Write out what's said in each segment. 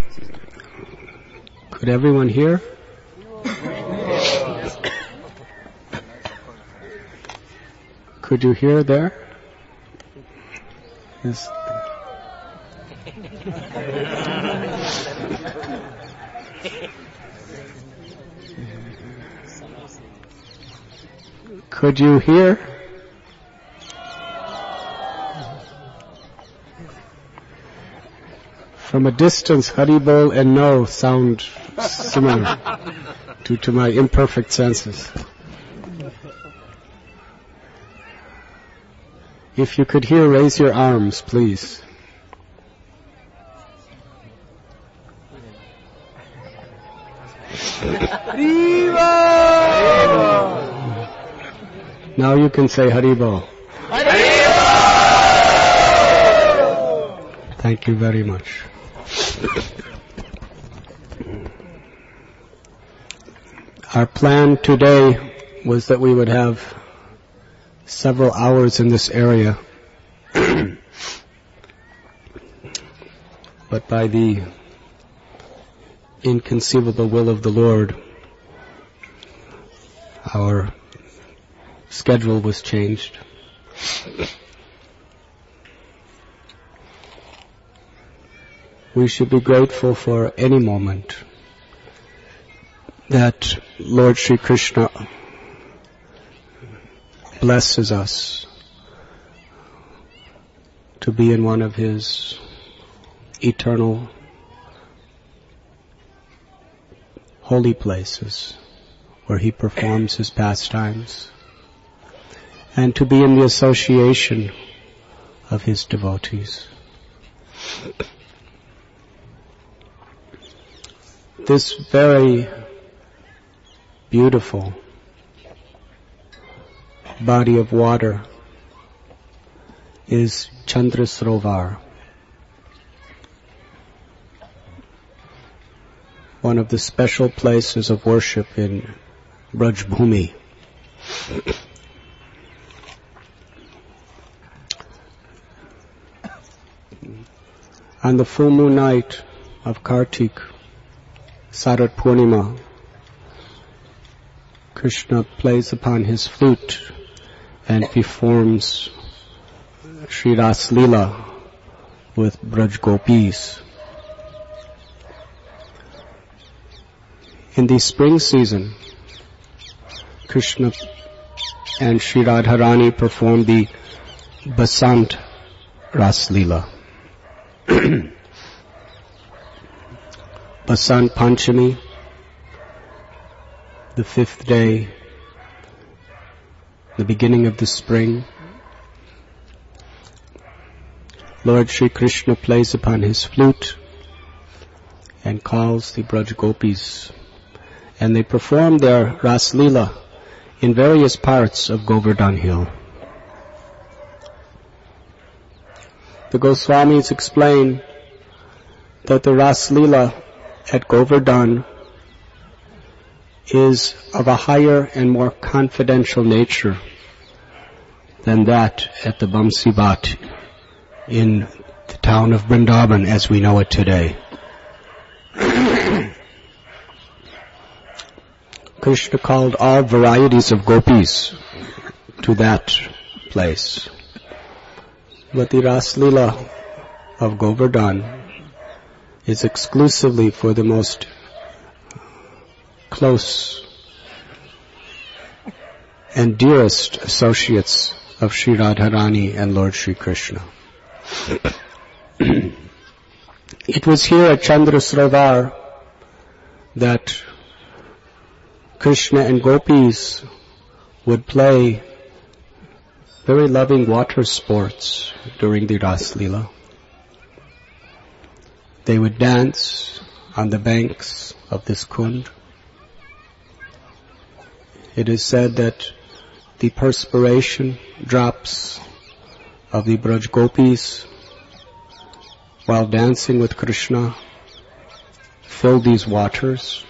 Could everyone hear? Could you hear there? Yes. Could you hear? From a distance, Haribol and no sound similar due to my imperfect senses. If you could hear, raise your arms, please. Now you can say Haribol. Thank you very much. Our plan today was that we would have several hours in this area, but by the inconceivable will of the Lord, our schedule was changed. We should be grateful for any moment that Lord Sri Krishna blesses us to be in one of His eternal holy places where He performs His pastimes, and to be in the association of His devotees. This very beautiful body of water is Chandra Sarovar, one of the special places of worship in Braj Bhumi. On the full moon night of Kartik, Sarat Purnima, Krishna plays upon his flute and performs Shri Ras Leela with Braj Gopis. In the spring season, Krishna and Shri Radharani perform the Basant Ras Leela. Basant Panchami, the 5th day, the beginning of the spring, Lord Sri Krishna plays upon his flute and calls the Braj Gopis, and they perform their Ras Leela in various parts of Govardhan Hill. The Goswamis explain that the Ras Leela at Govardhan is of a higher and more confidential nature than that at the Bamsi Bhat in the town of Vrindavan as we know it today. Krishna called all varieties of gopis to that place. But the Ras Leela of Govardhan is exclusively for the most close and dearest associates of Sri Radharani and Lord Sri Krishna. It was here at Chandra Sarovar that Krishna and gopis would play very loving water sports during the Ras Leela. They would dance on the banks of this Kund. It is said that the perspiration drops of the Braj Gopis while dancing with Krishna filled these waters.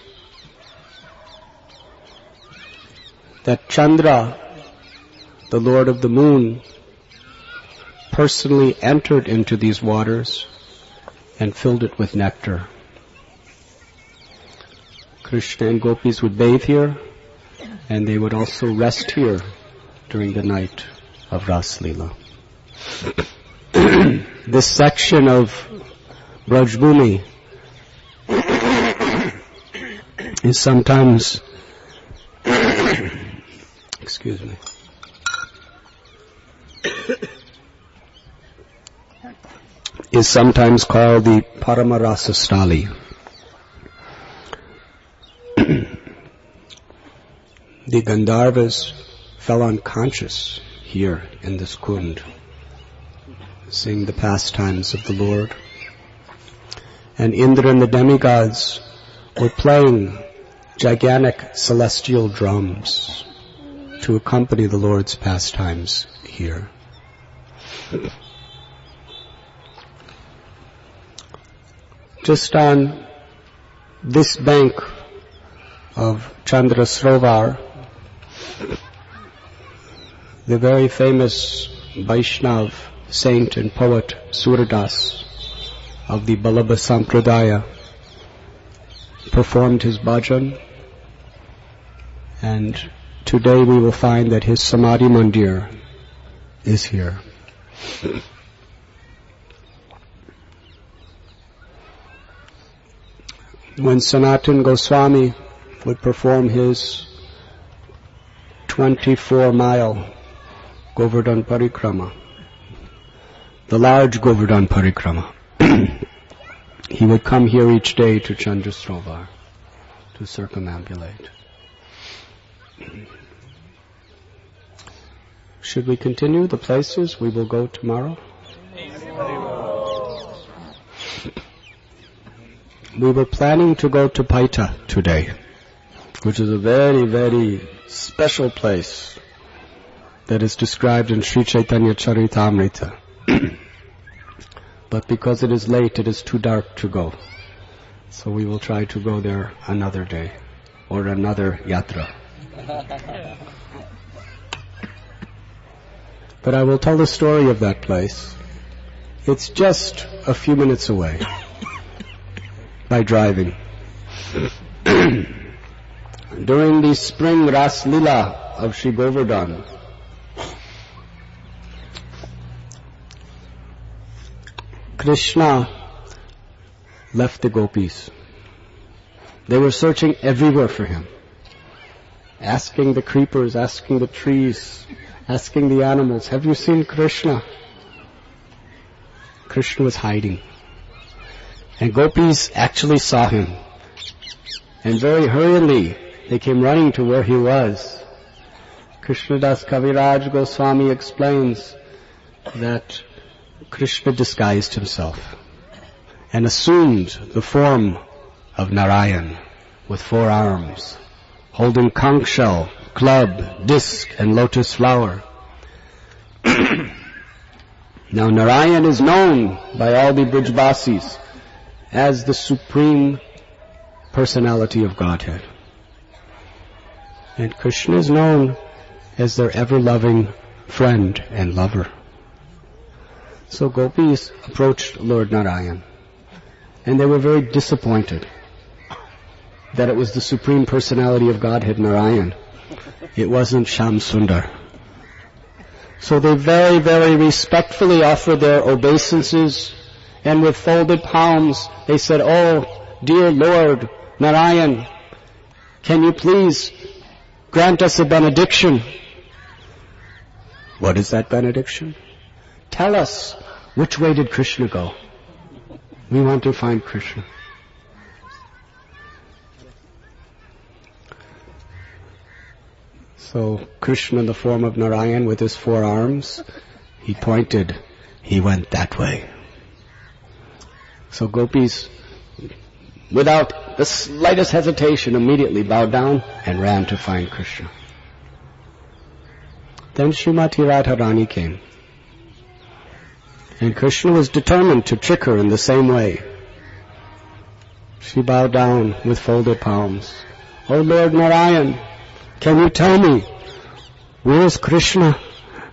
That Chandra, the Lord of the Moon, personally entered into these waters and filled it with nectar. Krishna and gopis would bathe here, and they would also rest here during the night of Ras Leela. This section of Braj Bhumi is sometimes excuse me, is sometimes called the Paramarasa Stali. The Gandharvas fell unconscious here in this kund, seeing the pastimes of the Lord. And Indra and the demigods were playing gigantic celestial drums to accompany the Lord's pastimes here. Just on this bank of Chandrasrovar, the very famous Vaishnav saint and poet Suradas of the Balabha Sampradaya performed his bhajan, and today we will find that his Samadhi Mandir is here. When Sanatan Goswami would perform his 24-mile Govardhan Parikrama, the large Govardhan Parikrama, he would come here each day to Chandrasrovar to circumambulate. Should we continue the places we will go tomorrow? We were planning to go to Paita today, which is a very, very special place that is described in Sri Chaitanya Charitamrita. But because it is late, it is too dark to go. So we will try to go there another day, or another yatra. But I will tell the story of that place. It's just a few minutes away by driving. During the spring Ras Leela of Sri Govardhan, Krishna left the gopis. They were searching everywhere for him, asking the creepers, asking the trees, asking the animals, have you seen Krishna? Krishna was hiding. And gopis actually saw him. And very hurriedly, they came running to where he was. Krishnadas Kaviraj Goswami explains that Krishna disguised himself and assumed the form of Narayan with 4 arms, holding conch shell, club, disc, and lotus flower. Now Narayan is known by all the Brijbasis as the Supreme Personality of Godhead. And Krishna is known as their ever-loving friend and lover. So gopis approached Lord Narayan, and they were very disappointed that it was the Supreme Personality of Godhead, Narayan. It wasn't Sham Sundar. So they very, very respectfully offered their obeisances, and with folded palms they said, "Oh, dear Lord Narayan, can you please grant us a benediction?" What is that benediction? Tell us, which way did Krishna go? We want to find Krishna. So Krishna in the form of Narayan with his 4 arms, he pointed, he went that way. So gopis, without the slightest hesitation, immediately bowed down and ran to find Krishna. Then Srimati Radharani came. And Krishna was determined to trick her in the same way. She bowed down with folded palms. "Oh Lord Narayan, can you tell me, where is Krishna?"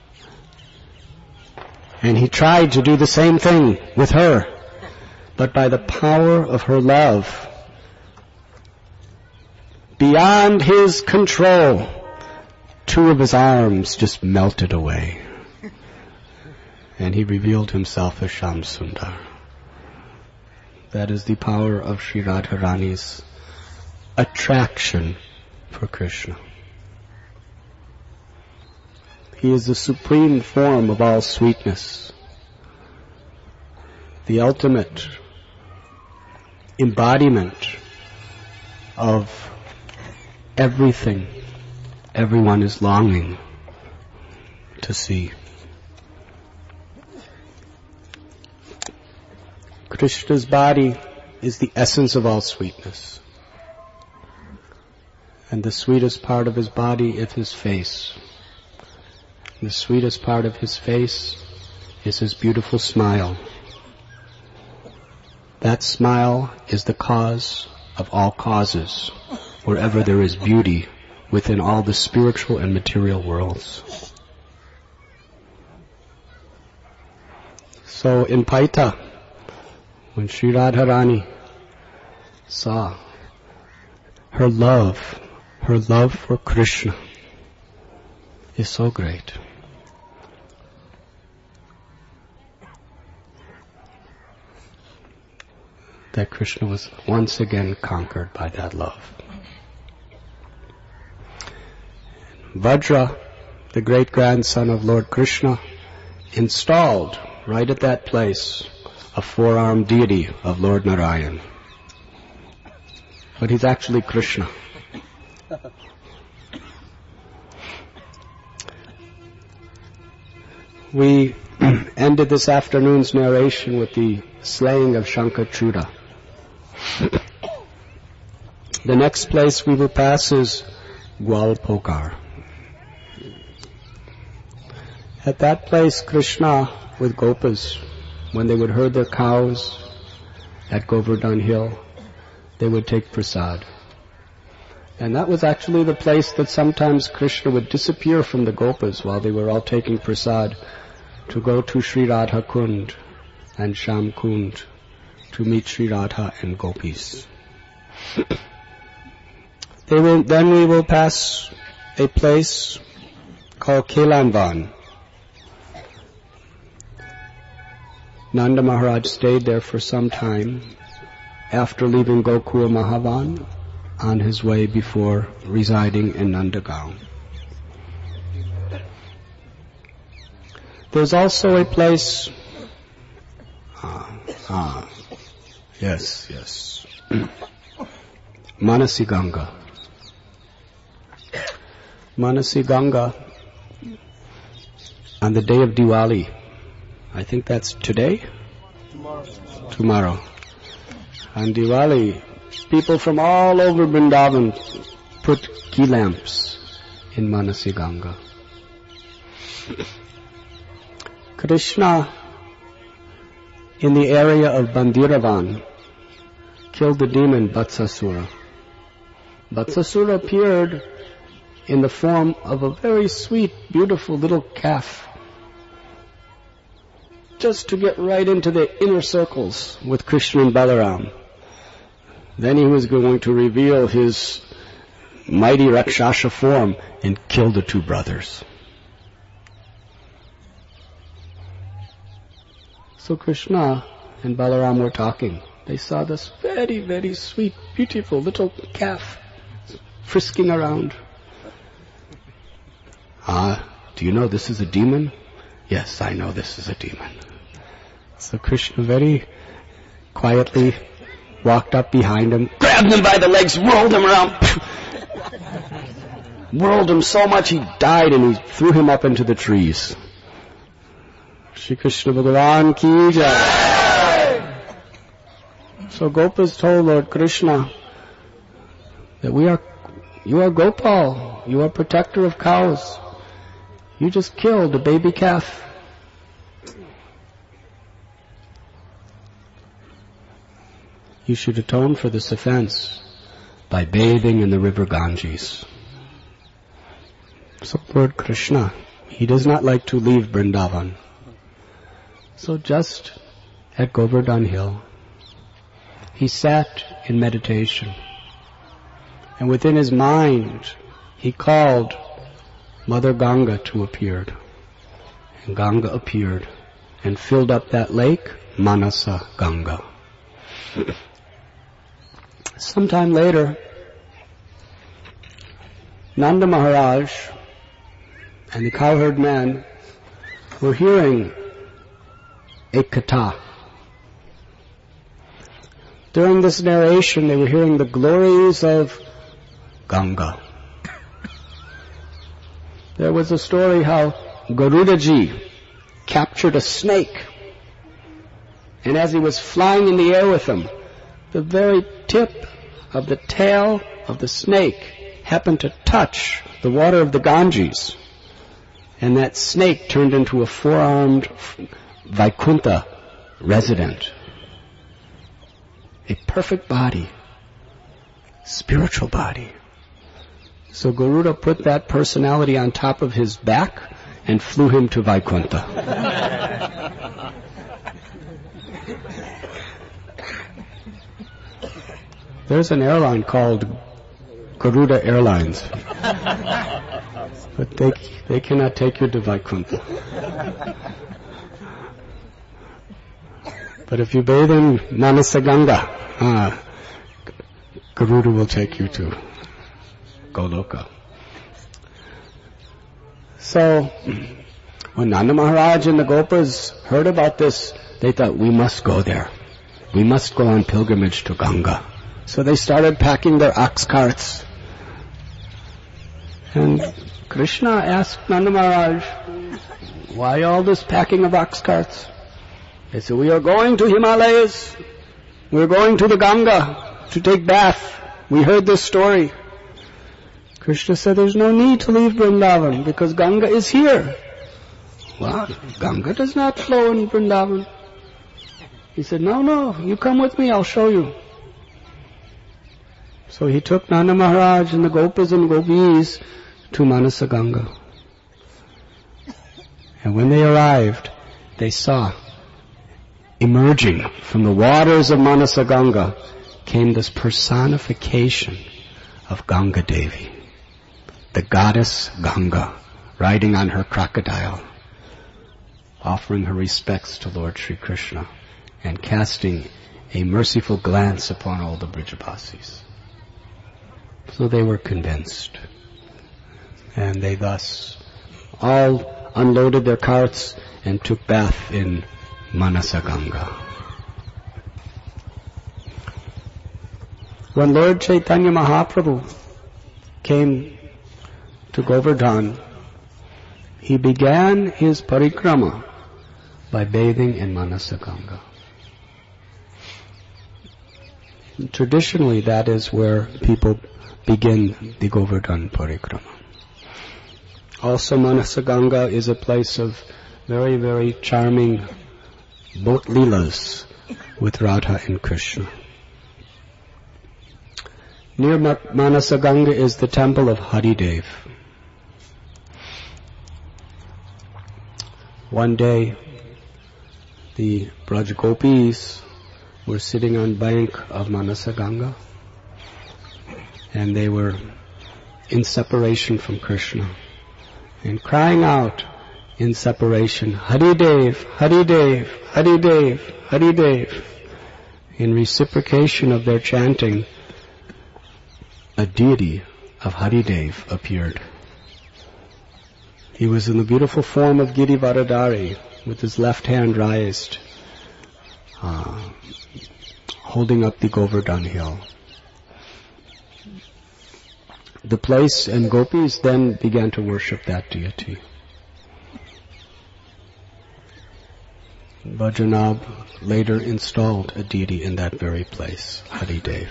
And he tried to do the same thing with her. But by the power of her love, beyond his control, two of his arms just melted away. And he revealed himself as Shamsundar. That is the power of Sri Radharani's attraction for Krishna. He is the supreme form of all sweetness, the ultimate embodiment of everything everyone is longing to see. Krishna's body is the essence of all sweetness. And the sweetest part of his body is his face. The sweetest part of his face is his beautiful smile. That smile is the cause of all causes, wherever there is beauty within all the spiritual and material worlds. So in Paita, when Sri Radharani saw her love for Krishna is so great. That Krishna was once again conquered by that love. Vajra, the great-grandson of Lord Krishna, installed right at that place a four-armed deity of Lord Narayan. But he's actually Krishna. We ended this afternoon's narration with the slaying of Shankachuda. The next place we will pass is Gwalpokar. At that place, Krishna with Gopas, when they would herd their cows at Govardhan Hill, they would take prasad. And that was actually the place that sometimes Krishna would disappear from the Gopas while they were all taking prasad to go to Sri Radha Kund and Sham Kund to meet Sri Radha and Gopis. Then we will pass a place called Kelanvan. Nanda Maharaj stayed there for some time after leaving Gokul Mahavan on his way before residing in Nandagaon. There's also a place, yes, Manasiganga. Manasiganga, on the day of Diwali, I think that's today? Tomorrow. On Diwali, people from all over Vrindavan put ghee lamps in Manasiganga. Krishna, in the area of Bandiravan, killed the demon Vatsasura. Vatsasura appeared in the form of a very sweet, beautiful little calf, just to get right into the inner circles with Krishna and Balaram. Then he was going to reveal his mighty Rakshasa form and kill the two brothers. So Krishna and Balaram were talking. They saw this very, very sweet, beautiful little calf frisking around. Do you know this is a demon? Yes, I know this is a demon. So Krishna very quietly walked up behind him, grabbed him by the legs, whirled him around, whirled him so much he died, and he threw him up into the trees. Shri Krishna Bhagavan ki jai. So Gopas told Lord Krishna that you are Gopal, you are protector of cows. You just killed a baby calf. You should atone for this offense by bathing in the river Ganges. So Lord Krishna, he does not like to leave Vrindavan. So just at Govardhan Hill, he sat in meditation. And within his mind, he called Mother Ganga to appear. And Ganga appeared and filled up that lake, Manasa Ganga. Sometime later, Nanda Maharaj and the cowherd man were hearing a katha. During this narration, they were hearing the glories of Ganga. There was a story how Garudaji captured a snake, and as he was flying in the air with him, the very tip of the tail of the snake happened to touch the water of the Ganges, and that snake turned into a four-armed Vaikuntha resident. A perfect body, spiritual body. So Garuda put that personality on top of his back and flew him to Vaikuntha. There's an airline called Garuda Airlines, but they cannot take you to Vaikuntha. But if you bathe in Manasa Ganga, Garuda will take you to Goloka. So, when Nanda Maharaj and the Gopas heard about this, they thought, we must go there. We must go on pilgrimage to Ganga. So they started packing their ox carts. And Krishna asked Nanda Maharaj, why all this packing of ox carts? They said, we are going to Himalayas. We are going to the Ganga to take bath. We heard this story. Krishna said, there's no need to leave Vrindavan because Ganga is here. Well, Ganga does not flow in Vrindavan. He said, no, you come with me, I'll show you. So he took Nanda Maharaj and the Gopas and Gopis to Manasa Ganga. And when they arrived, they saw, emerging from the waters of Manasa Ganga, came this personification of Ganga Devi, the goddess Ganga, riding on her crocodile, offering her respects to Lord Sri Krishna and casting a merciful glance upon all the Brijabasis. So they were convinced, and they thus all unloaded their carts and took bath in Manasa Ganga. When Lord Chaitanya Mahaprabhu came to Govardhan, he began his parikrama by bathing in Manasa Ganga. Traditionally, that is where people begin the Govardhan parikrama. Also, Manasa Ganga is a place of very, very charming boat leelas with Radha and Krishna. Near Manasa Ganga is the temple of Haridev. One day, the Braj Gopis were sitting on bank of Manasa Ganga, and they were in separation from Krishna and crying out in separation, Haridev, Haridev, Haridev, Haridev. In reciprocation of their chanting, a deity of Haridev appeared. He was in the beautiful form of Girivaradari, with his left hand raised, holding up the Govardhan hill. The place and gopis then began to worship that deity. Bhajanab later installed a deity in that very place, Haridev.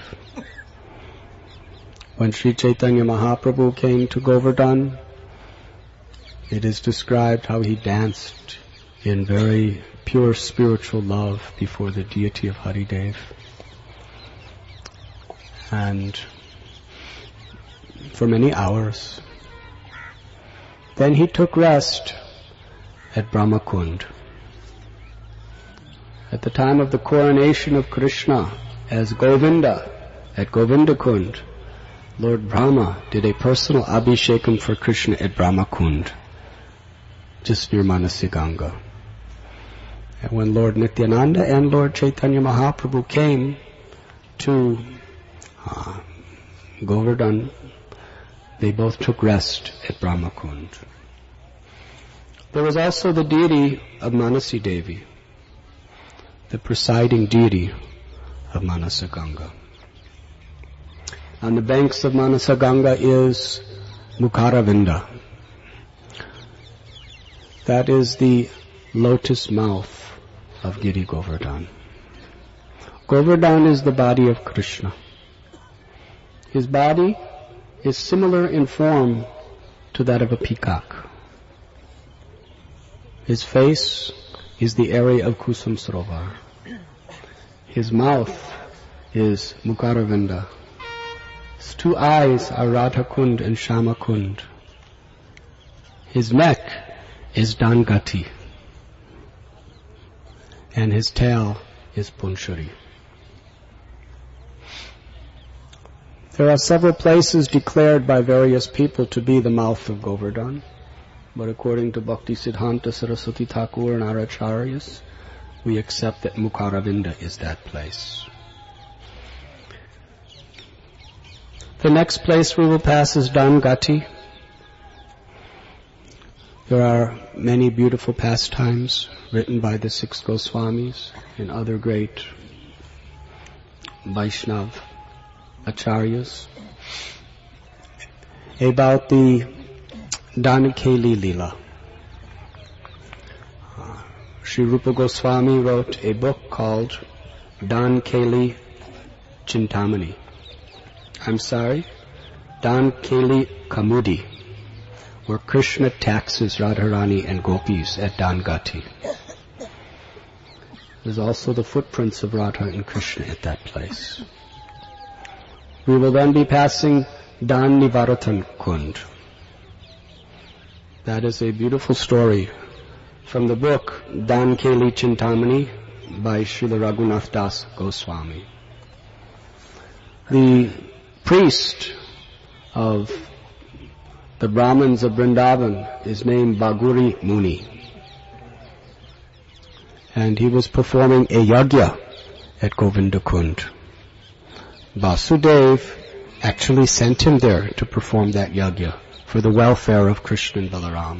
When Sri Chaitanya Mahaprabhu came to Govardhan, it is described how he danced in very pure spiritual love before the deity of Haridev. And for many hours. Then he took rest at Brahmakund. At the time of the coronation of Krishna as Govinda at Govindakund, Lord Brahma did a personal abhishekam for Krishna at Brahmakund, just near Manasiganga. And when Lord Nityananda and Lord Chaitanya Mahaprabhu came to Govardhan, they both took rest at Brahmakund. There was also the deity of Manasi Devi, the presiding deity of Manasaganga. On the banks of Manasaganga is Mukharavinda. That is the lotus mouth of Giri Govardhan. Govardhan is the body of Krishna. His body is similar in form to that of a peacock. His face is the area of Kusum Sarovar. His mouth is Mukharavinda. His two eyes are Radhakund and Shamakund. His neck is Dangati. And his tail is Punchari. There are several places declared by various people to be the mouth of Govardhan, but according to Bhakti Siddhanta Saraswati Thakur and our acharyas, we accept that Mukharavinda is that place. The next place we will pass is Dangati. There are many beautiful pastimes written by the six Goswamis and other great Vaishnav acharyas about the Dankeli Lila. Sri Rupa Goswami wrote a book called Dankeli Chintamani. Dankeli Kamudi, where Krishna taxes Radharani and gopis at Dangati. There's also the footprints of Radha and Krishna at that place. We will then be passing Dan Nivaratan Kund. That is a beautiful story from the book Dankeli Chintamani by Srila Raghunath Das Goswami. The priest of the Brahmins of Vrindavan is named Baguri Muni. And he was performing a yagya at Govinda Kund. Vasudev actually sent him there to perform that yagya for the welfare of Krishna and Balaram.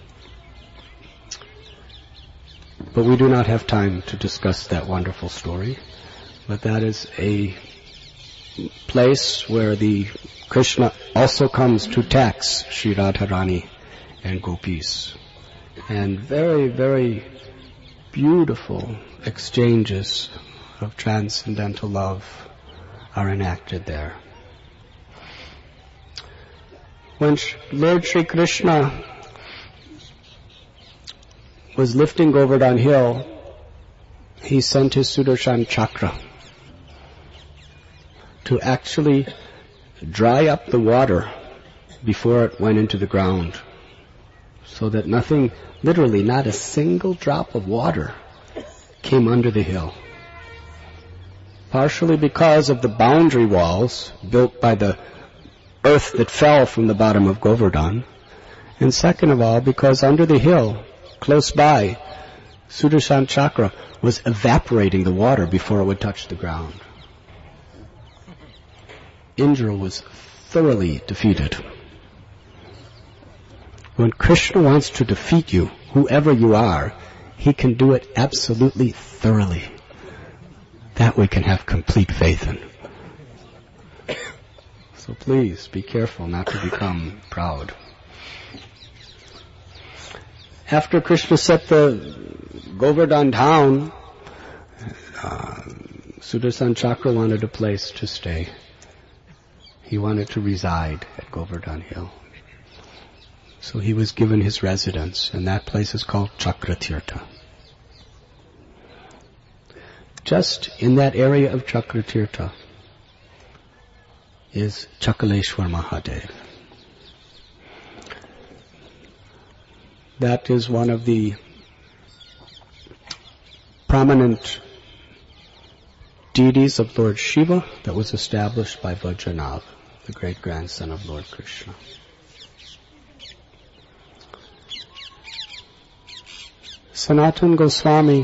But we do not have time to discuss that wonderful story. But that is a place where the Krishna also comes to tax Sri Radharani and gopis. And very, very beautiful exchanges of transcendental love are enacted there. When Lord Sri Krishna was lifting Govardhan Hill, he sent his Sudarshan Chakra to actually dry up the water before it went into the ground, so that nothing, literally not a single drop of water, came under the hill. Partially because of the boundary walls built by the earth that fell from the bottom of Govardhan, and second of all because under the hill, close by, Sudarshan Chakra was evaporating the water before it would touch the ground. Indra was thoroughly defeated. When Krishna wants to defeat you, whoever you are, he can do it absolutely thoroughly. That we can have complete faith in. So please be careful not to become proud. After Krishna set the Govardhan down, Sudarshan Chakra wanted a place to stay. He wanted to reside at Govardhan Hill. So he was given his residence, and that place is called Chakratirtha. Just in that area of Chakratirtha is Chakaleshwar Mahadev. That is one of the prominent deities of Lord Shiva that was established by Vajranath. the great grandson of Lord Krishna. Sanatana Goswami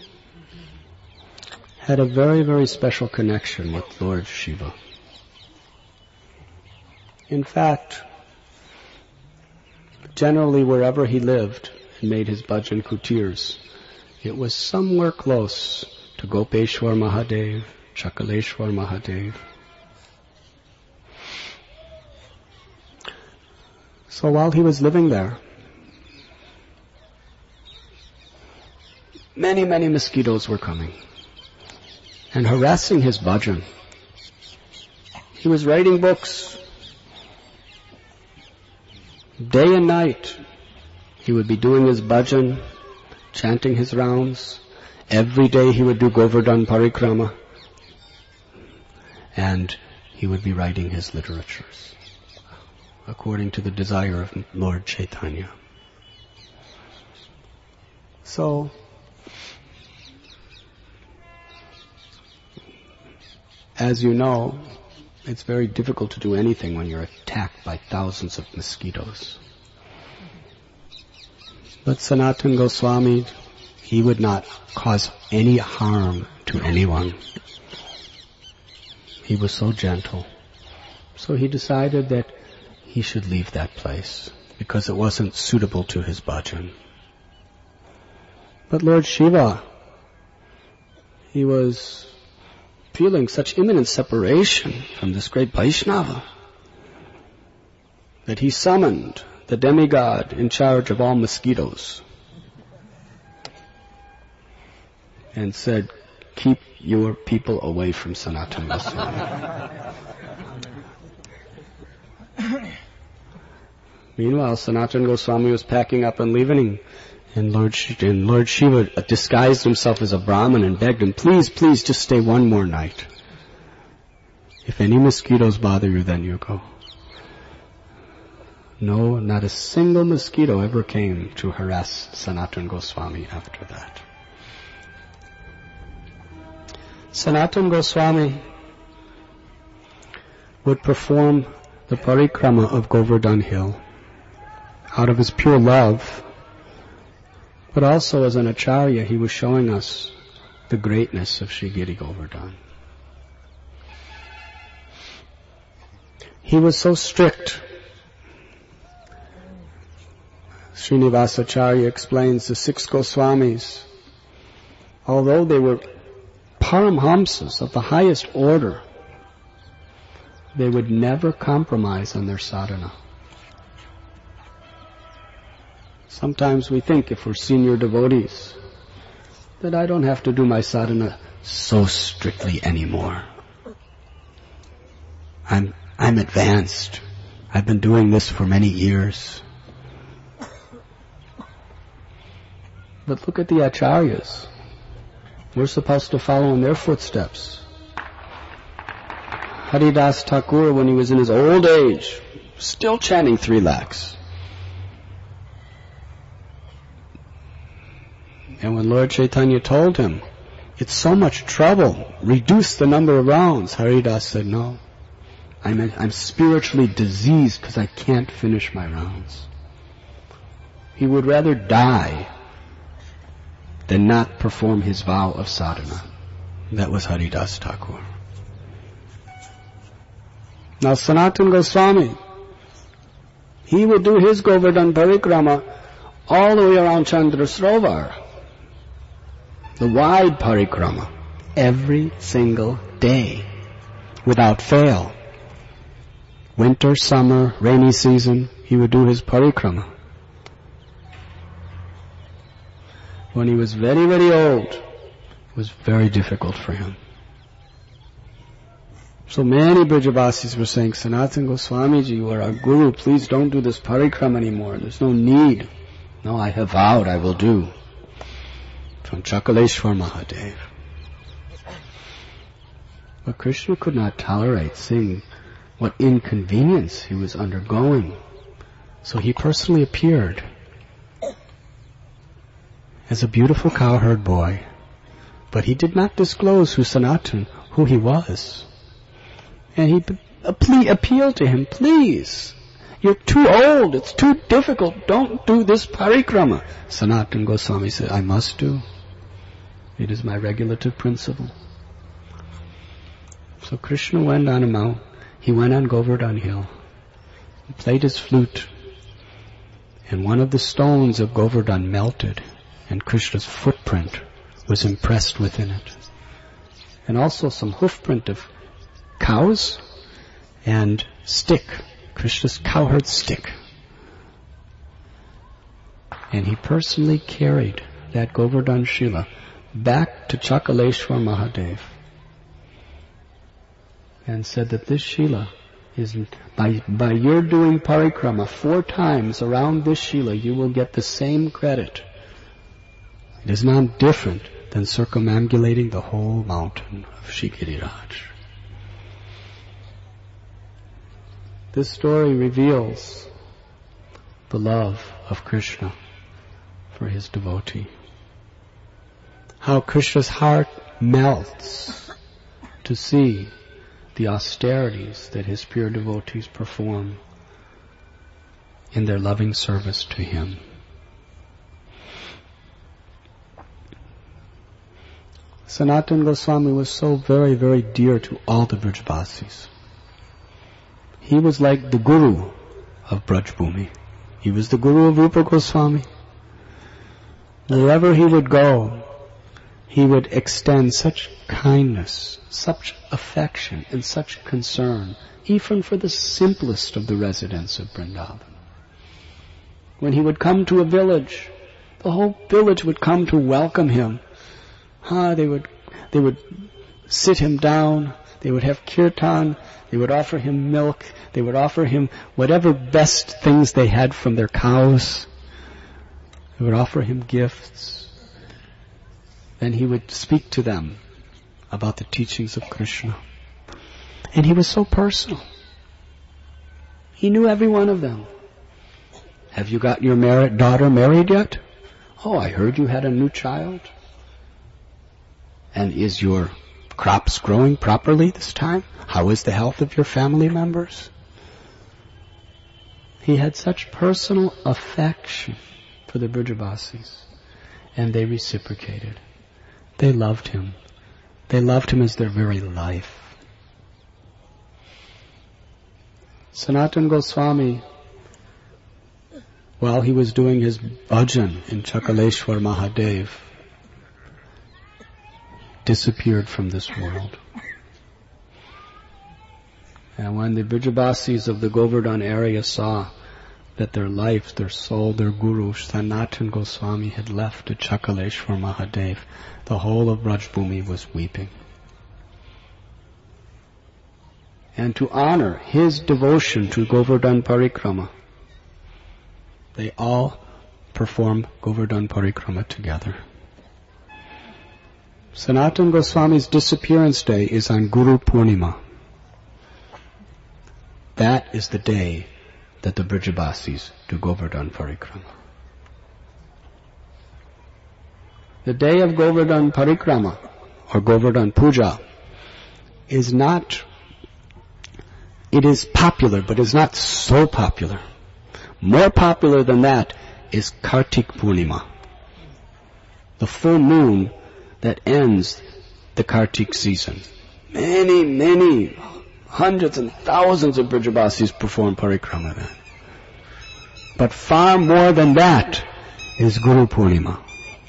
had a very, very special connection with Lord Shiva. In fact, generally wherever he lived and made his bhajan kutirs, it was somewhere close to Gopeshwar Mahadev, Chakaleshwar Mahadev. So while he was living there, many, many mosquitoes were coming and harassing his bhajan. He was writing books. Day and night, he would be doing his bhajan, chanting his rounds. Every day he would do Govardhan Parikrama. And he would be writing his literatures according to the desire of Lord Chaitanya. So, as you know, it's very difficult to do anything when you're attacked by thousands of mosquitoes. But Sanatana Goswami, he would not cause any harm to anyone. He was so gentle. So he decided that he should leave that place because it wasn't suitable to his bhajan. But Lord Shiva, he was feeling such imminent separation from this great Vaishnava that he summoned the demigod in charge of all mosquitoes and said, "Keep your people away from Sanatana Goswami." Meanwhile, Sanatana Goswami was packing up and leaving, and Lord Shiva disguised himself as a Brahmin and begged him, "Please, please, just stay one more night. If any mosquitoes bother you, then you go." No, not a single mosquito ever came to harass Sanatana Goswami after that. Sanatana Goswami would perform the parikrama of Govardhan Hill out of his pure love, but also as an acharya, he was showing us the greatness of Sri Giri Govardhan. He was so strict. Srinivasacharya explains the 6 Goswamis, although they were Paramhamsas of the highest order, they would never compromise on their sadhana. Sometimes we think, if we're senior devotees, that I don't have to do my sadhana so strictly anymore. I'm advanced. I've been doing this for many years. But look at the acharyas. We're supposed to follow in their footsteps. Haridas Thakur, when he was in his old age, still chanting 3 lakhs. And when Lord Chaitanya told him, "It's so much trouble, reduce the number of rounds," Haridas said, "No, I'm spiritually diseased because I can't finish my rounds." He would rather die than not perform his vow of sadhana. That was Haridas Thakur. Now Sanatana Goswami, he would do his Govardhan Parikrama all the way around Chandrasrovar, the wide Parikrama, every single day, without fail. Winter, summer, rainy season, he would do his Parikrama. When he was very, very old, it was very difficult for him. So many Brajavasis were saying, "Sanatana Goswamiji, you are our guru, please don't do this parikrama anymore. There's no need." "No, I have vowed I will do." From Chakaleshwar Mahadev. But Krishna could not tolerate seeing what inconvenience he was undergoing. So he personally appeared as a beautiful cowherd boy, but he did not disclose who he was. And he appeal to him, please. You're too old. It's too difficult. Don't do this parikrama. Sanatana Goswami said, I must do. It is my regulative principle. So Krishna went on a mount. He went on Govardhan Hill. He played his flute. And one of the stones of Govardhan melted. And Krishna's footprint was impressed within it. And also some hoofprint of cows and stick. Krishna's cowherd stick. And he personally carried that Govardhan Shila back to Chakaleshwar Mahadev and said that this Shila is, by your doing parikrama 4 times around this Shila, you will get the same credit. It is not different than circumambulating the whole mountain of Shigiriraj. This story reveals the love of Krishna for his devotee. How Krishna's heart melts to see the austerities that his pure devotees perform in their loving service to him. Sanatana Goswami was so very, very dear to all the Brajbasis. He was like the guru of Braj Bhumi. He was the guru of Rupa Goswami. Wherever he would go, he would extend such kindness, such affection, and such concern, even for the simplest of the residents of Vrindavan. When he would come to a village, the whole village would come to welcome him. They would sit him down, they would have kirtan, they would offer him milk, they would offer him whatever best things they had from their cows. They would offer him gifts. Then he would speak to them about the teachings of Krishna. And he was so personal. He knew every one of them. Have you got your daughter married yet? Oh, I heard you had a new child. And is your crops growing properly this time? How is the health of your family members? He had such personal affection for the Brajavasis, and they reciprocated. They loved him. They loved him as their very life. Sanatana Goswami, while he was doing his bhajan in Chakaleshwar Mahadev, disappeared from this world. And when the Brajavasis of the Govardhan area saw that their life, their soul, their guru, Sanatana Goswami, had left to Chakaleshwar Mahadev, the whole of Braj Bhumi was weeping. And to honor his devotion to Govardhan Parikrama, they all performed Govardhan Parikrama together. Sanatana Goswami's disappearance day is on Guru Purnima. That is the day that the Brajavasis do Govardhan Parikrama. The day of Govardhan Parikrama, or Govardhan Puja, is not, it is popular, but is not so popular. More popular than that is Kartik Purnima, the full moon that ends the Kartik season. Many, hundreds and thousands of Brajavasis perform parikrama then. But far more than that is Guru Purnima.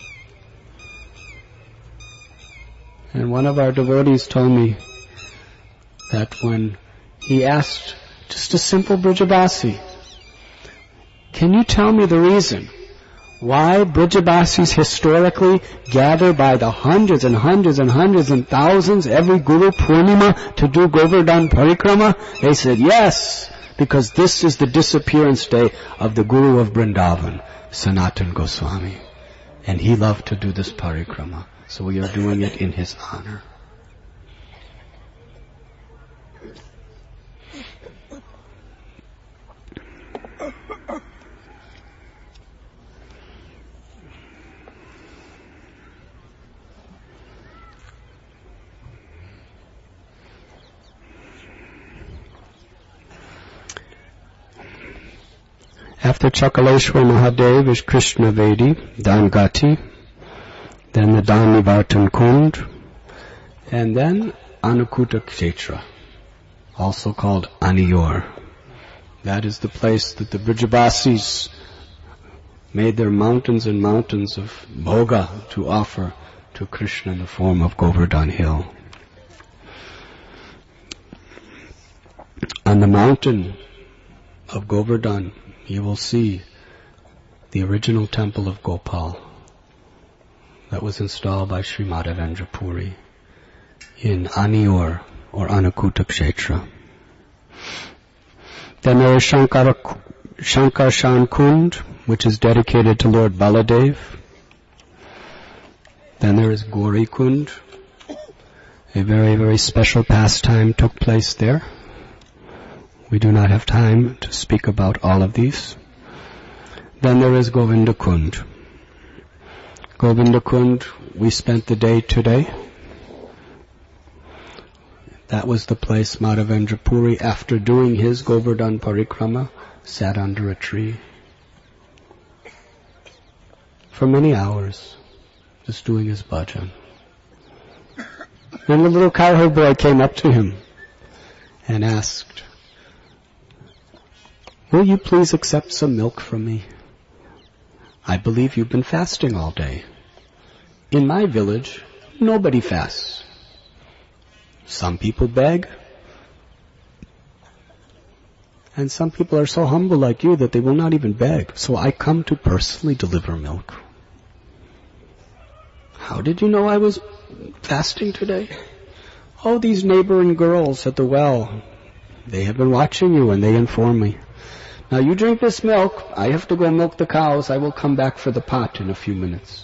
And one of our devotees told me that when he asked just a simple Brajavasi, can you tell me the reason why Brajavasis historically gather by the hundreds and hundreds and hundreds and thousands every Guru Purnima to do Govardhan Parikrama? They said, yes, because this is the disappearance day of the Guru of Vrindavan, Sanatana Goswami. And he loved to do this Parikrama, so we are doing it in his honor. After Chakaleshwar Mahadev is Krishna Vedi, Dangati, then the Danivartan Kund, and then Anukuta Kshetra, also called Aniyor. That is the place that the Brijabasis made their mountains and mountains of bhoga to offer to Krishna in the form of Govardhan Hill. On the mountain of Govardhan, you will see the original temple of Gopal that was installed by Sri Madhavendra Puri in Aniyor or Anukuta Kshetra. Then there is Shankarshan Kund, which is dedicated to Lord Baladev. Then there is Gauri Kund. A very, very special pastime took place there. We do not have time to speak about all of these. Then there is Govinda Kund. Govinda Kund, we spent the day today. That was the place Madhavendra Puri, after doing his Govardhan Parikrama, sat under a tree for many hours, just doing his bhajan. Then the little cowherd boy came up to him and asked, "Will you please accept some milk from me? I believe you've been fasting all day. In my village, nobody fasts. Some people beg, and some people are so humble like you that they will not even beg. So I come to personally deliver milk." "How did you know I was fasting today?" "Oh, these neighboring girls at the well, they have been watching you and they inform me. Now you drink this milk, I have to go milk the cows, I will come back for the pot in a few minutes."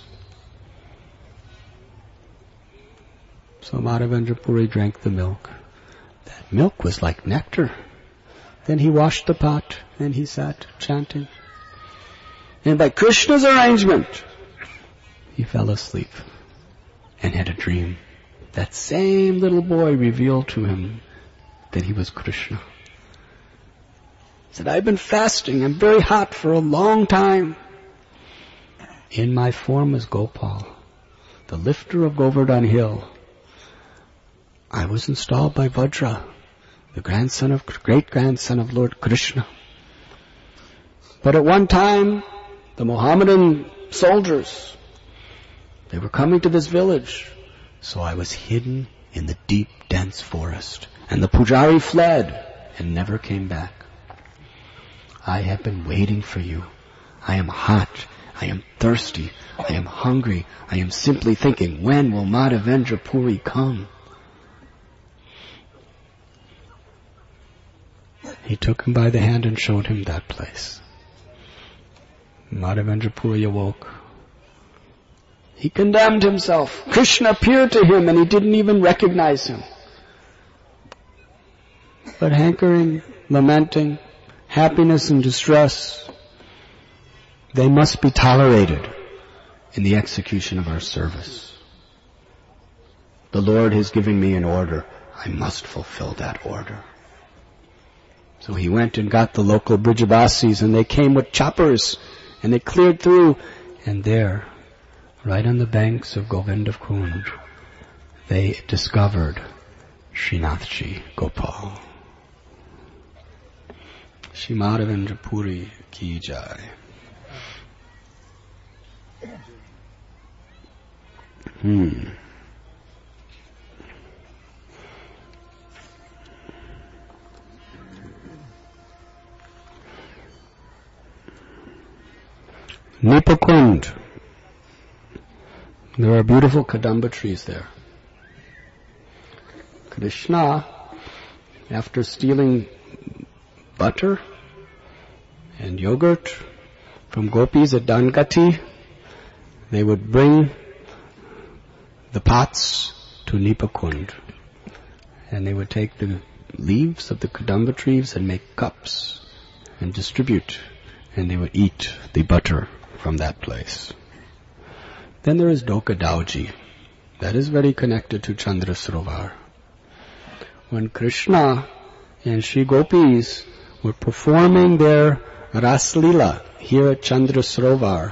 So Madhavendra Puri drank the milk. That milk was like nectar. Then he washed the pot, and he sat chanting. And by Krishna's arrangement, he fell asleep and had a dream. That same little boy revealed to him that he was Krishna. He said, "I've been fasting, I'm very hot for a long time. In my form as Gopal, the lifter of Govardhan Hill, I was installed by Vajra, the great-grandson of Lord Krishna. But at one time, the Mohammedan soldiers, they were coming to this village. So I was hidden in the deep, dense forest. And the Pujari fled and never came back. I have been waiting for you. I am hot. I am thirsty. I am hungry. I am simply thinking, when will Madhavendra Puri come?" He took him by the hand and showed him that place. Madhavendra Puri awoke. He condemned himself. Krishna appeared to him and he didn't even recognize him. But hankering, lamenting, happiness and distress, they must be tolerated in the execution of our service. The Lord has given me an order. I must fulfill that order. So he went and got the local Brijabasis, and they came with choppers, and they cleared through, and there, right on the banks of Govinda Kund, they discovered Srinathji Gopal. Shri Madhavendra Puri ki jai. Nipakund. There are beautiful kadamba trees there. Krishna, after stealing butter and yogurt from gopis at Dangati, they would bring the pots to Nipakund, and they would take the leaves of the kadamba trees and make cups and distribute, and they would eat the butter from that place. Then there is Doka Dauji. That is very connected to Chandrasarovar. When Krishna and Shri Gopis were performing their Raslila here at Chandra Sarovar,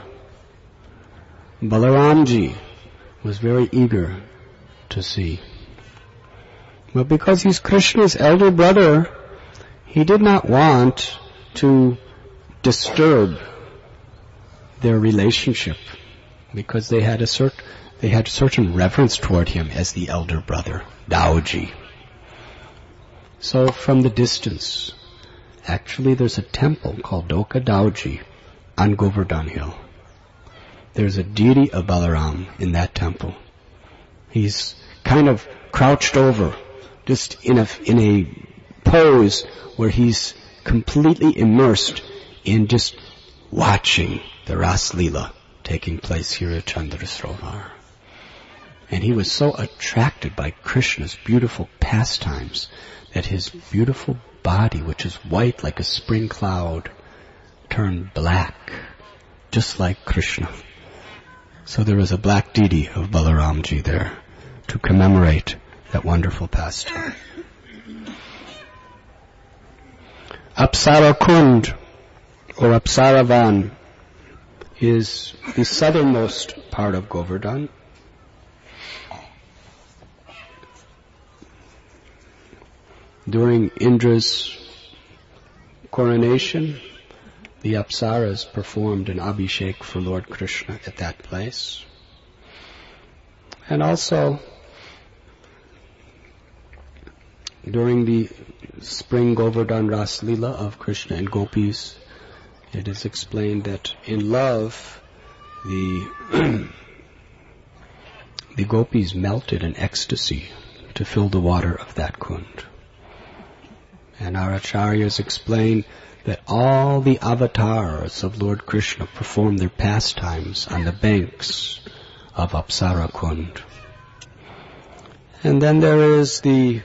Balaramji was very eager to see. But because he's Krishna's elder brother, he did not want to disturb their relationship, because they had certain reverence toward him as the elder brother, Dauji. So from the distance, actually there's a temple called Doka Dauji on Govardhan Hill. There's a deity of Balaram in that temple. He's kind of crouched over, just in a pose where he's completely immersed in just watching the Ras Leela taking place here at Chandra Sarovar. And he was so attracted by Krishna's beautiful pastimes that his beautiful body, which is white like a spring cloud, turned black, just like Krishna. So there was a black deity of Balaramji there to commemorate that wonderful pastime. Apsara Kund, or Apsaravan, is the southernmost part of Govardhan. During Indra's coronation, the Apsaras performed an Abhishek for Lord Krishna at that place. And also, during the spring Govardhan Ras Leela of Krishna and Gopis, it is explained that in love, the Gopis melted in ecstasy to fill the water of that kund. And our acharyas explain that all the avatars of Lord Krishna performed their pastimes on the banks of Apsara Kund. And then there is the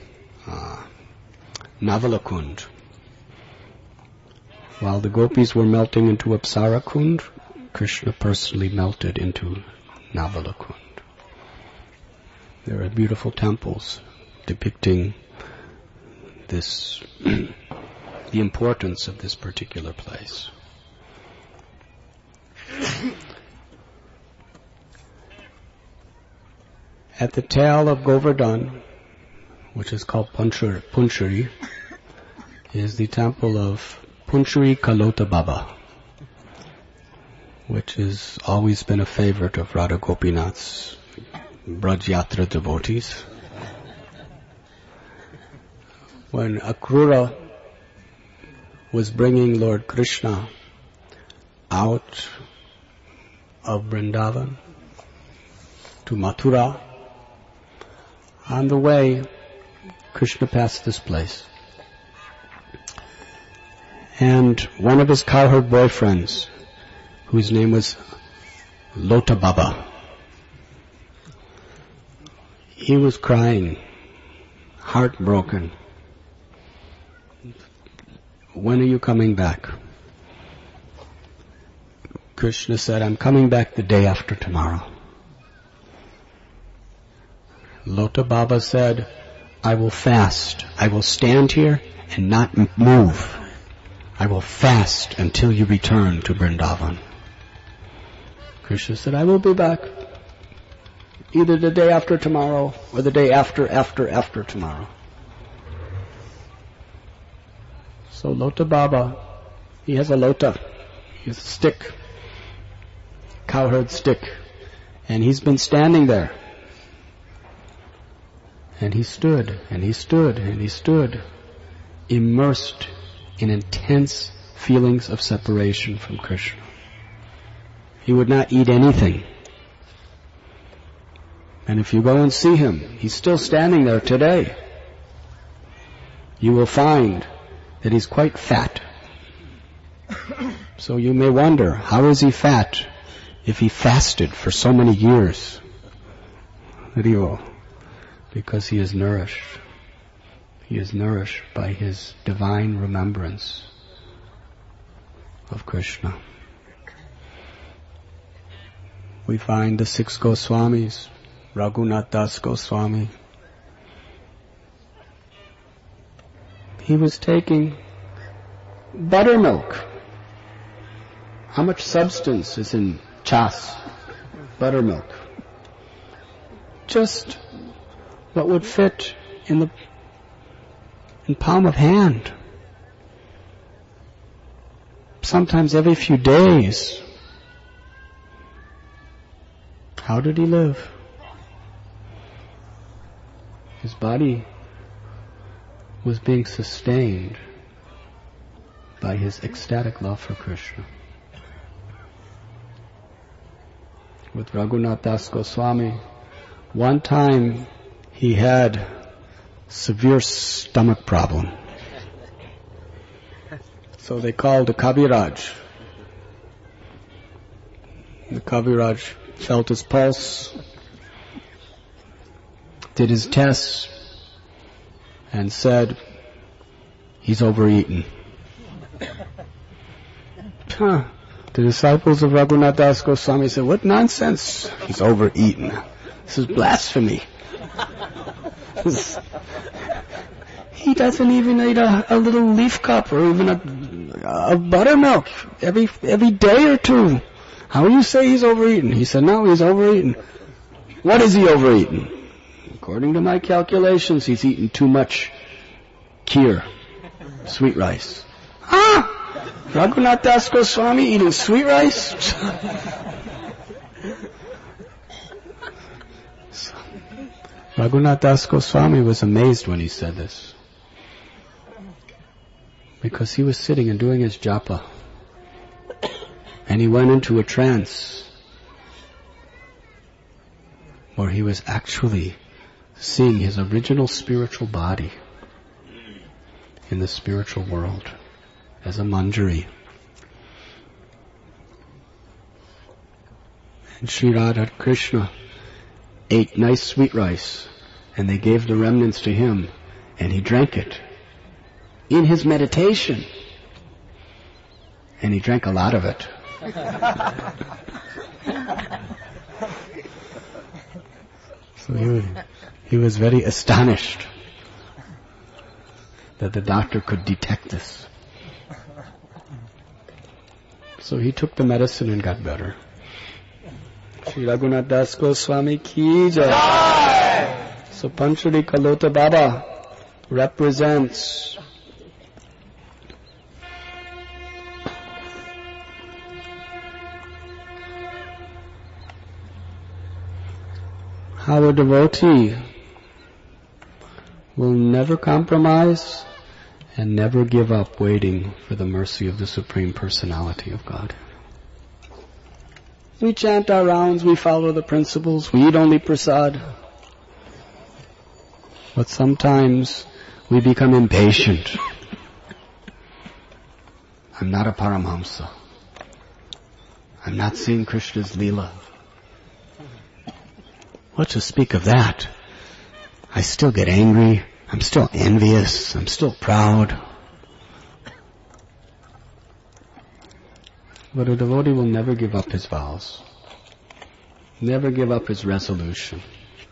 Navala Kund. While the gopis were melting into Apsara Kund, Krishna personally melted into Navala Kund. There are beautiful temples depicting this, the importance of this particular place. At the tail of Govardhan, which is called Punchari, is the temple of Punchari Kalota Baba, which has always been a favorite of Radha Gopinath's Braj Yatra devotees. When Akrura was bringing Lord Krishna out of Vrindavan to Mathura, on the way, Krishna passed this place. And one of his cowherd boyfriends, whose name was Lota Baba, he was crying, heartbroken. When are you coming back? Krishna said, I'm coming back the day after tomorrow. Lota Baba said, I will fast. I will stand here and not move. I will fast until you return to Vrindavan. Krishna said, I will be back either the day after tomorrow or the day after tomorrow. So Lota Baba, he has a lota, he has a stick, cowherd stick, and he's been standing there. And he stood, and he stood, and he stood, immersed in intense feelings of separation from Krishna. He would not eat anything. And if you go and see him, he's still standing there today. You will find that he's quite fat. So you may wonder, how is he fat if he fasted for so many years? Because he is nourished. He is nourished by his divine remembrance of Krishna. We find the 6 Goswamis, Raghunath Das Goswami. He was taking buttermilk How much substance is in chas, buttermilk? Just what would fit in palm of hand. Sometimes every few days. How did he live? His body was being sustained by his ecstatic love for Krishna. With Raghunath Das Goswami, one time he had severe stomach problem. So they called the Kaviraj. The Kaviraj felt his pulse, did his tests, and said, he's overeaten. The disciples of Raghunath Das Goswami said, what nonsense? He's overeaten. This is blasphemy. He doesn't even eat a little leaf cup or even a buttermilk every day or two. How do you say he's overeaten? He said, no, he's overeaten. What is he overeaten? According to my calculations, he's eaten too much kheer, sweet rice. Raghunath Das Goswami eating sweet rice? Raghunath Das Goswami was amazed when he said this, because he was sitting and doing his japa, and he went into a trance where he was actually seeing his original spiritual body in the spiritual world as a manjari. And Sri Radha Krishna ate nice sweet rice, and they gave the remnants to him, and he drank it in his meditation. And he drank a lot of it. So he was very astonished that the doctor could detect this. So he took the medicine and got better. Shri Raghunath Das Goswami ki jai. So Panchari Kalota Baba represents how a devotee will never compromise and never give up waiting for the mercy of the Supreme Personality of God. We chant our rounds, we follow the principles, we eat only prasad. But sometimes we become impatient. I'm not a Paramhamsa. I'm not seeing Krishna's Leela. What to speak of that? I still get angry. I'm still envious. I'm still proud. But a devotee will never give up his vows. Never give up his resolution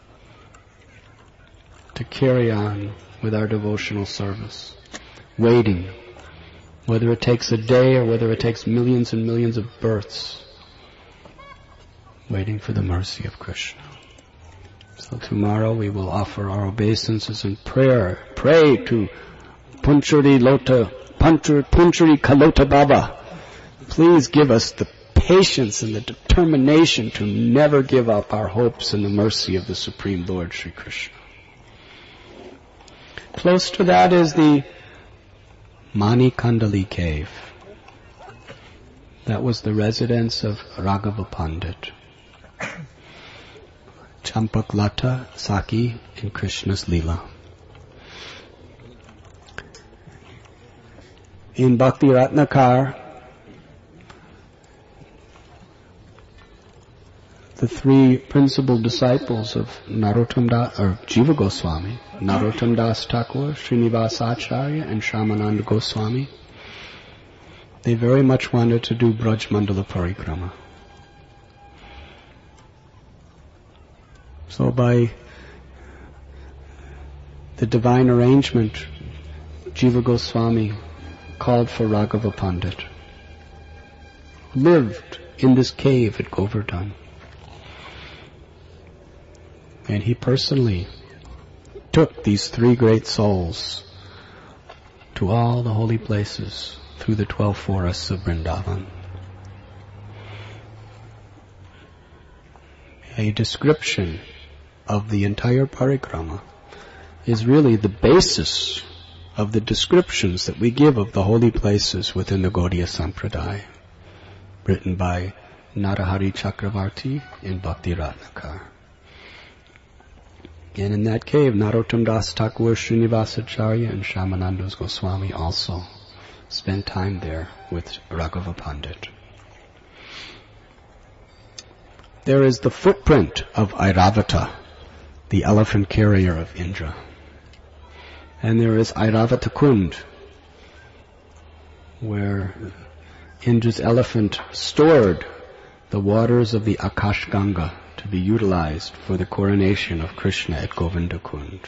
to carry on with our devotional service. Waiting. Whether it takes a day or whether it takes millions and millions of births. Waiting for the mercy of Krishna. So tomorrow we will offer our obeisances and prayer. Pray to Punchari Kalota Baba. Please give us the patience and the determination to never give up our hopes in the mercy of the Supreme Lord Sri Krishna. Close to that is the Mani Kandali cave. That was the residence of Raghava Pandit. Champak Lata Saki in Krishna's Leela. In Bhakti Ratnakar, the three principal disciples of Narottam Das, or Jiva Goswami, Narottam Das Thakur, Srinivas Acharya, and Shyamananda Goswami, they very much wanted to do Braj Mandala Parikrama. So by the divine arrangement, Jiva Goswami called for Raghava Pandit, lived in this cave at Govardhan. And he personally took these 3 great souls to all the holy places through the 12 forests of Vrindavan. A description of the entire parikrama is really the basis of the descriptions that we give of the holy places within the Gaudiya Sampradaya, written by Narahari Chakravarti in Bhakti Ratnakar. And in that cave, Narottam Das Thakur, Srinivasacharya, and Shyamananda Goswami also spent time there with Raghava Pandit. There is the footprint of Airavata, the elephant carrier of Indra. And there is Airavata Kund, where Indra's elephant stored the waters of the Akash Ganga to be utilized for the coronation of Krishna at Govinda Kund.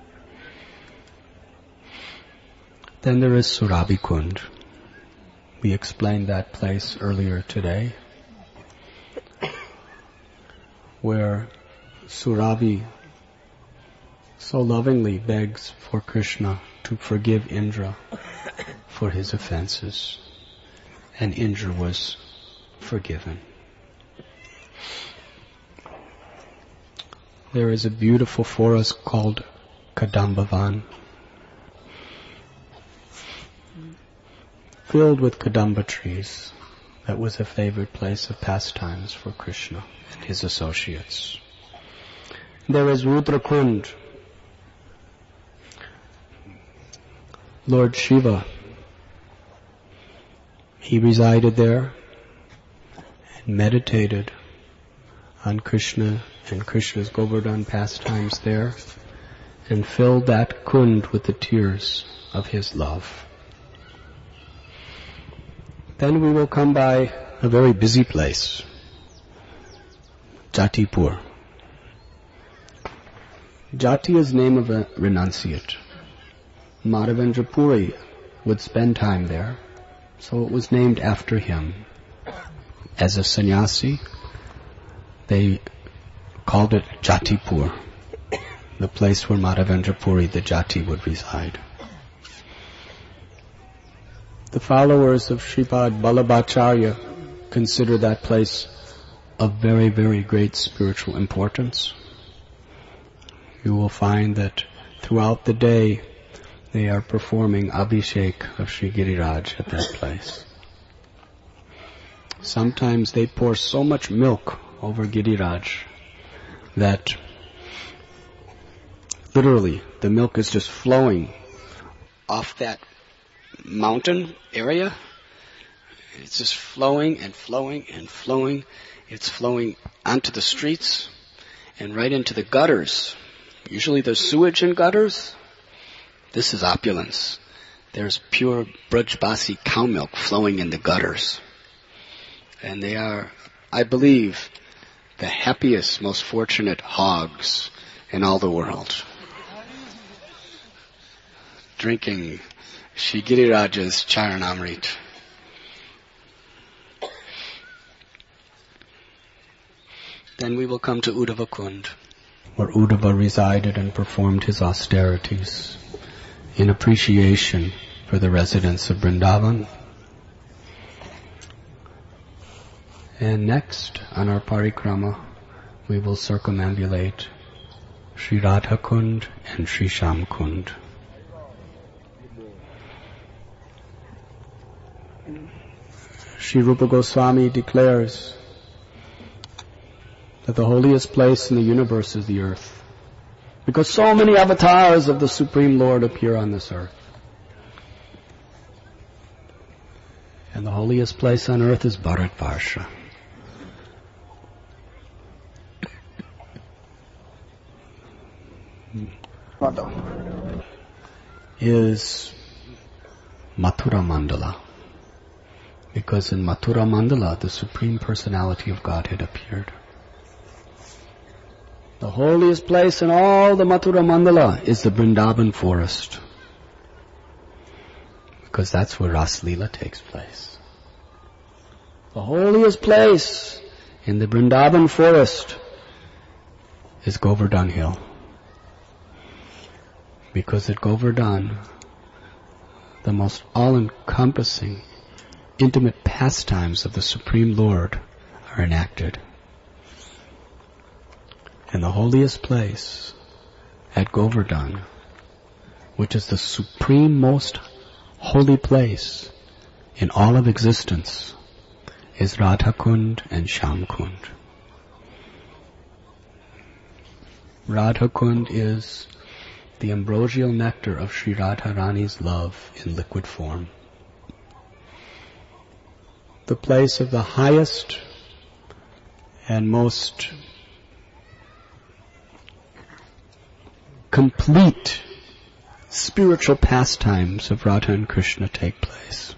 Then there is Surabhi Kund. We explained that place earlier today, where Surabhi so lovingly begs for Krishna to forgive Indra for his offenses, and Indra was forgiven. There is a beautiful forest called Kadambavan, filled with Kadamba trees. That was a favorite place of pastimes for Krishna and his associates. There is Rudrakund. Lord Shiva, he resided there and meditated on Krishna and Krishna's Govardhan pastimes there, and filled that kund with the tears of his love. Then we will come by a very busy place, Jatipur. Jati is the name of a renunciate. Madhavendra Puri would spend time there, so it was named after him. As a sannyasi, they called it Jatipur, the place where Madhavendra Puri, the Jati, would reside. The followers of Shripad Vallabhacharya consider that place of very, very great spiritual importance. You will find that throughout the day they are performing Abhishek of Sri Giriraj at that place. Sometimes they pour so much milk over Giriraj that literally the milk is just flowing off that mountain area. It's just flowing and flowing and flowing. It's flowing onto the streets and right into the gutters. Usually there's sewage in gutters. This is opulence. There's pure Brajbasi cow milk flowing in the gutters. And they are, I believe, the happiest, most fortunate hogs in all the world. Drinking Shri Giriraja's Charanamrit. Then we will come to Uddhava Kund, where Uddhava resided and performed his austerities in appreciation for the residents of Vrindavan. And next, on our parikrama, we will circumambulate Sri Radha Kund and Sri Sham Kund. Sri Rupa Goswami declares that the holiest place in the universe is the earth, because so many avatars of the Supreme Lord appear on this earth. And the holiest place on earth is Bharatvarsha. Is Mathura Mandala. Because in Mathura Mandala, the Supreme Personality of Godhead appeared. The holiest place in all the Mathura Mandala is the Vrindavan forest. Because that's where Ras Leela takes place. The holiest place in the Vrindavan forest is Govardhan Hill. Because at Govardhan, the most all-encompassing, intimate pastimes of the Supreme Lord are enacted. And the holiest place at Govardhan, which is the supreme most holy place in all of existence, is Radha Kund and Shyam Kund. Radha Kund is the ambrosial nectar of Sri Radharani's love in liquid form. The place of the highest and most complete spiritual pastimes of Radha and Krishna take place.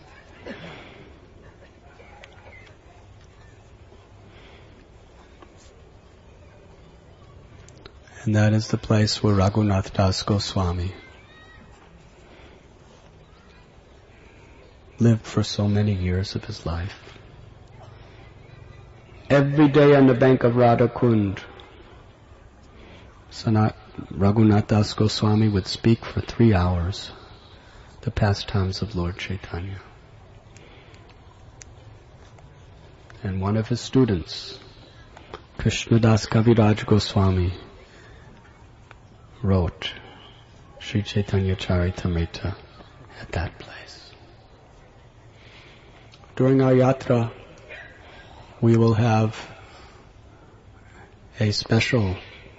And that is the place where Raghunath Das Goswami lived for so many years of his life. Every day on the bank of Radha Kund, Raghunath Das Goswami would speak for 3 hours the pastimes of Lord Chaitanya. And one of his students, Krishnadas Kaviraj Goswami, wrote Sri Chaitanya Charitamrita at that place. During our yatra, we will have a special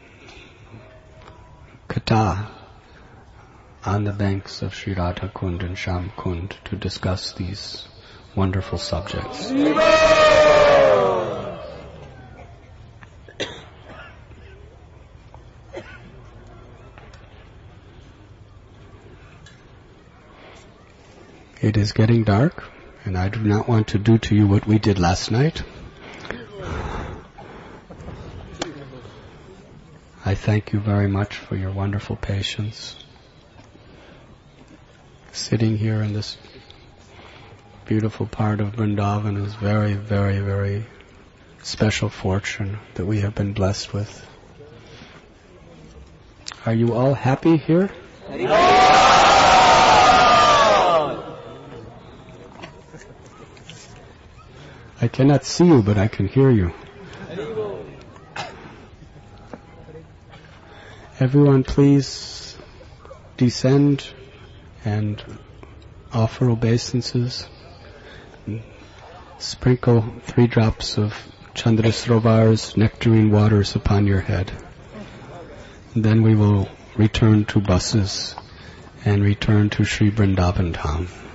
katha on the banks of Sri Radha Kund and Shyam Kund to discuss these wonderful subjects. It is getting dark, and I do not want to do to you what we did last night. I thank you very much for your wonderful patience. Sitting here in this beautiful part of Vrindavan is very, very, very special fortune that we have been blessed with. Are you all happy here? I cannot see you, but I can hear you. Everyone please descend and offer obeisances. Sprinkle 3 drops of Chandrasrovar's nectarine waters upon your head. And then we will return to buses and return to Sri Vrindavan Dham.